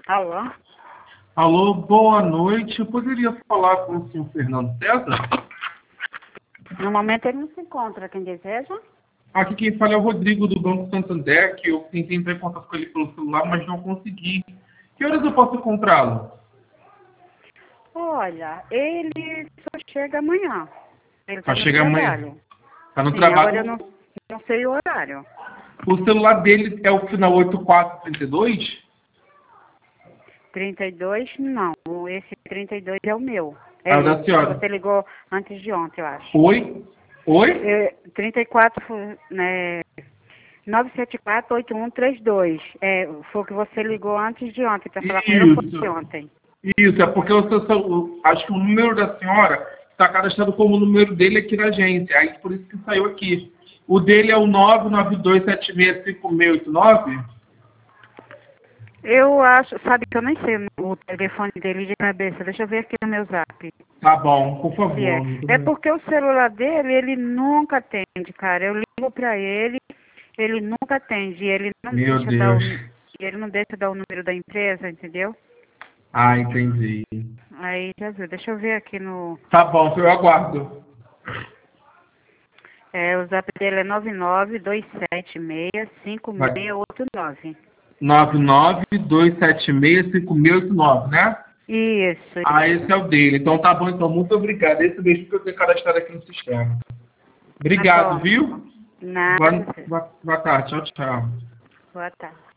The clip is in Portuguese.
Alô? Alô, boa noite. Eu poderia falar com o senhor Fernando César? No momento ele não se encontra. Quem deseja? Aqui quem fala é o Rodrigo do Banco Santander, que eu tentei entrar em contato com ele pelo celular, mas não consegui. Que horas eu posso encontrá-lo? Olha, ele só chega amanhã. Ele está Vai no chegar amanhã. trabalho. Tá no Sim, agora eu trabalho. não sei o horário. O celular dele é o final 8432? 32, não. Esse 32 é o meu. É o É da esse que senhora. você ligou antes de ontem, eu acho. Oi? Oi? 34, né? 974-8132. Foi o que você ligou antes de ontem, para falar com ele ou foi Isso. ontem? Isso, é porque acho que o número da senhora está cadastrado como o número dele aqui na agência. Aí por isso que saiu aqui. O dele é o 992765689? Eu acho, sabe que eu nem sei o telefone dele de cabeça. Deixa eu ver aqui no meu zap. Tá bom, por Se é. favor. Muito É obrigado. porque o celular dele, ele nunca atende, cara. Eu ligo pra ele nunca atende. Meu Deus. Ele não deixa dar o número da empresa, entendeu? Ah, entendi. Aí já viu. Deixa eu ver aqui no. Tá bom, eu aguardo. O zap dele é 992765689. Vai. 992765689, né? Isso, Ah, esse isso. é o dele. Então tá bom, então muito obrigado. Esse mesmo que eu tenho cadastrado aqui no sistema. Tá Obrigado, bom. viu? Nada. Boa tarde. Tchau, tchau. Boa tarde.